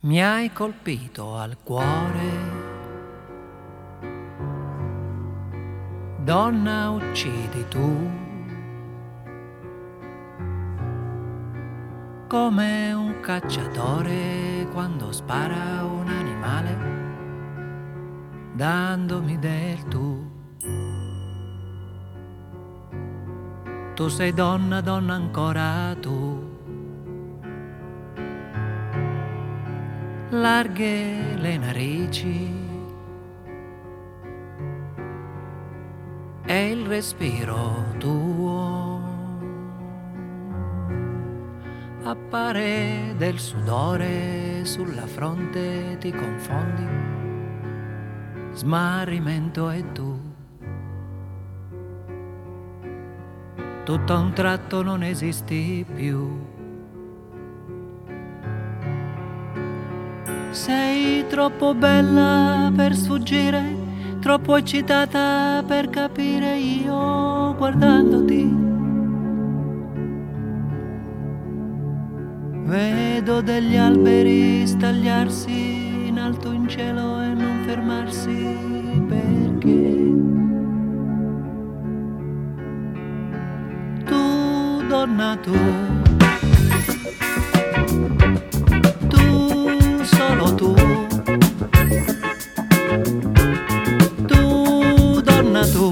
Mi hai colpito al cuore, donna uccidi tu, come un cacciatore quando spara un animale, dandomi del tu. Tu sei donna, donna ancora tu, larghe le narici e il respiro tuo appare del sudore sulla fronte, ti confondi, smarrimento e tu. Tutto a un tratto non esisti più. Sei troppo bella per sfuggire, troppo eccitata per capire. Io guardandoti vedo degli alberi stagliarsi in alto in cielo e non fermarsi, perché tu, donna tu, solo tu, tu donna tu,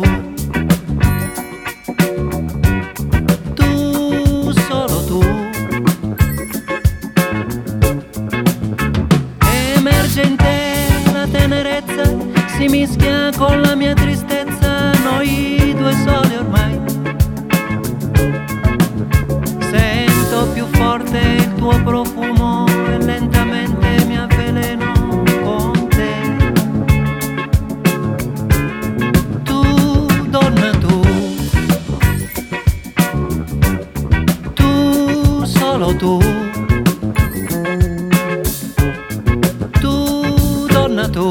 tu solo tu. Emerge in te la tenerezza, si mischia con la mia tristezza, noi due soli ormai. Sento più forte il tuo profumo e lentamente mi avveleno con te. Tu, donna tu, tu, solo tu, tu, donna tu,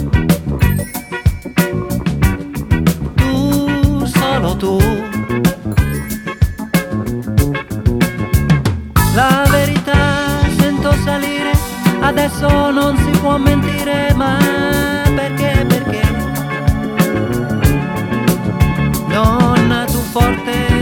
tu, solo tu. La verità sento salire, adesso non si può mentire, ma perché? Donna tu forte